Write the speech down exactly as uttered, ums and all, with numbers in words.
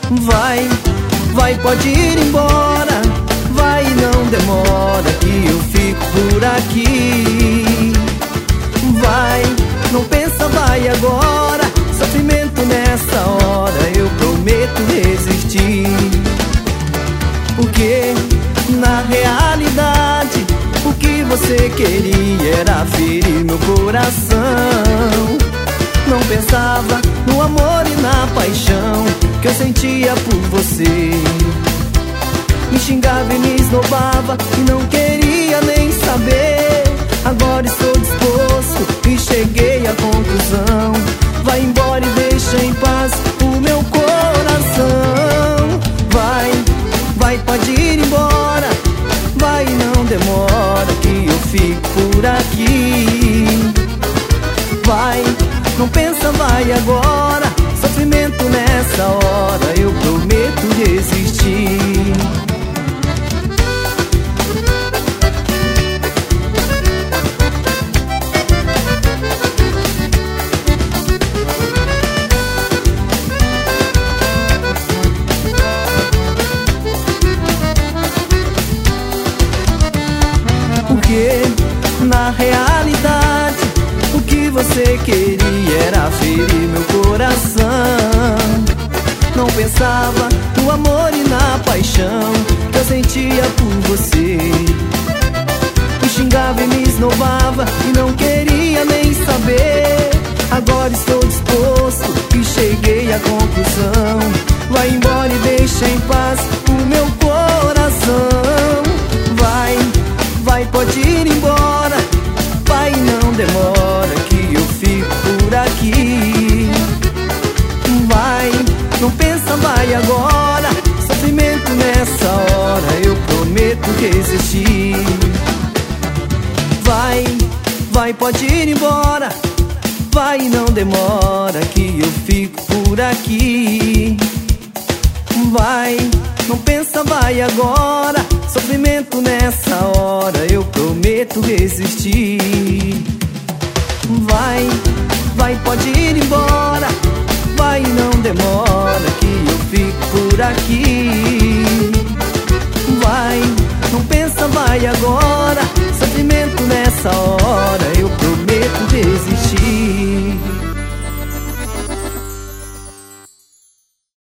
Vai, vai, pode ir embora. Vai, não demora que eu fico por aqui. Vai, não pensa, vai agora. Sofrimento nessa hora, eu prometo resistir. Porque na realidade o que você queria era ferir meu coração. Não pensava no amor e na paixão que eu sentia por você. Me xingava e me esnobava e não queria nem saber. Agora estou disposto e cheguei à conclusão. Vai embora e deixa em paz o meu coração. Vai, vai, pode ir embora. Vai, não demora que eu fico por aqui. Vai, não pensa, vai agora. Sofrimento nessa hora, eu prometo resistir. Porque na realidade o que você queria era ferir meu coração. Não pensava no amor e na paixão que eu sentia por você. Me xingava e me esnobava e não queria nem saber. Agora estou disposto e cheguei à conclusão. Vai embora e deixa em paz o meu coração. Vai, vai, pode ir embora. Vai, não demora que eu fico por aqui. Vai, não pensa, vai agora. Sofrimento nessa hora, eu prometo resistir. Vai, vai, pode ir embora. Vai, não demora que eu fico por aqui. Vai, não pensa, vai agora. Sofrimento nessa hora, eu prometo resistir. Vai, vai, pode ir embora. Vai, não demora que eu fico por aqui. Vai, não pensa, vai agora.